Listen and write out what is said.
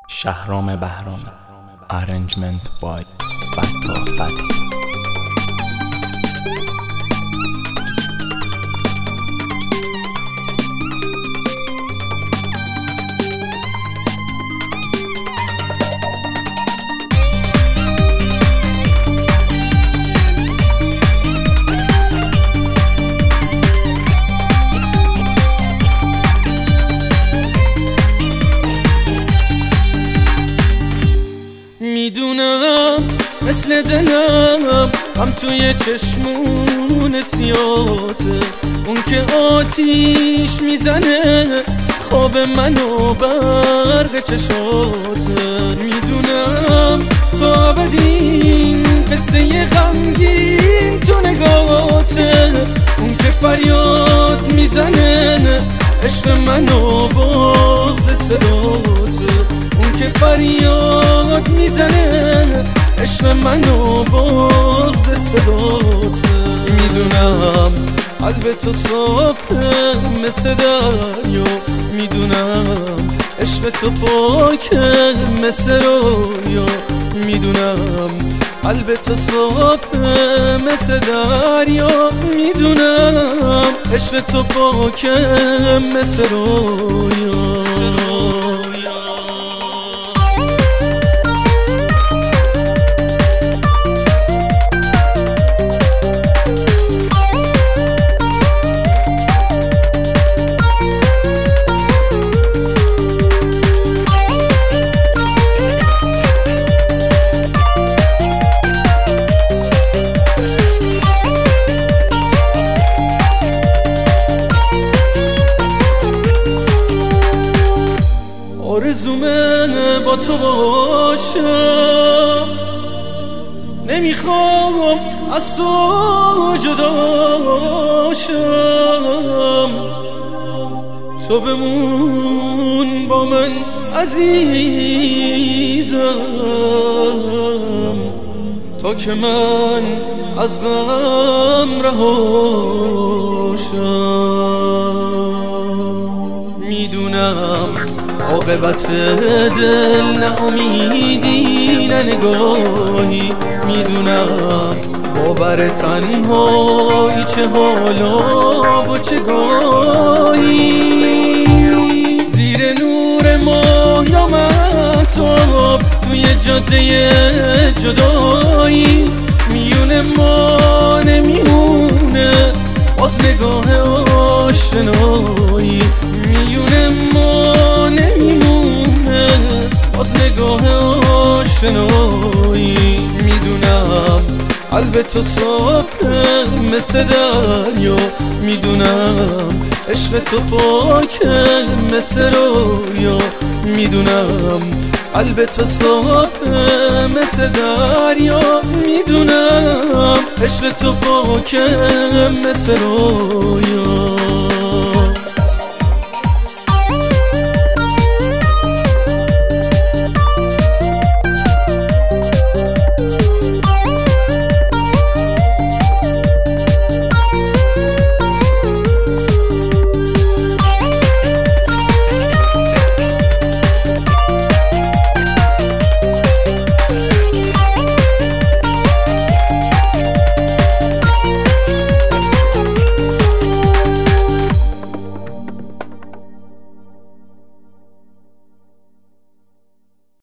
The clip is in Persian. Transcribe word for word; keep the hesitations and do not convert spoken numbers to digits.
شهرام بهرامی. Arrangement by Fatta Fati. میدونم مثل دلم هم توی چشمون سیاته، اون که آتیش میزنه خواب منو برق چشاته. میدونم تو ابدین قصه غمگین تو نگاته، اون که فریاد میزنه عشق منو بغض صداته، اون که فریاد میزنه عشق منو بغض صداته. میدونم قلب تو صافه مثل دریا، میدونم عشق تو پاکه مثل رویا، میدونم قلب تو صافه مثل دریا، میدونم عشق تو پاکه مثل رویا. آرزومه با تو باشم، نمیخوام از تو جداشم، تو بمون با من عزیزم تا که من از غم رهاشم. میدونم عاقبت دل نه امیدی نه نگاهی، میدونم باور تنهایی چه حالا و چه گاهی. زیر نور ماه یا مهتاب توی جاده جدایی، میونه ما نمیمونه باز نگاه آشنایی، میونه ما نمیمونه باز نگاه آشنایی. میدونم قلب تو صافه مثل دریا، میدونم عشق تو پاکه مثل رویا، میدونم قلب تو صافه مثل دریا، میدونم عشق تو پاکه مثل رویا.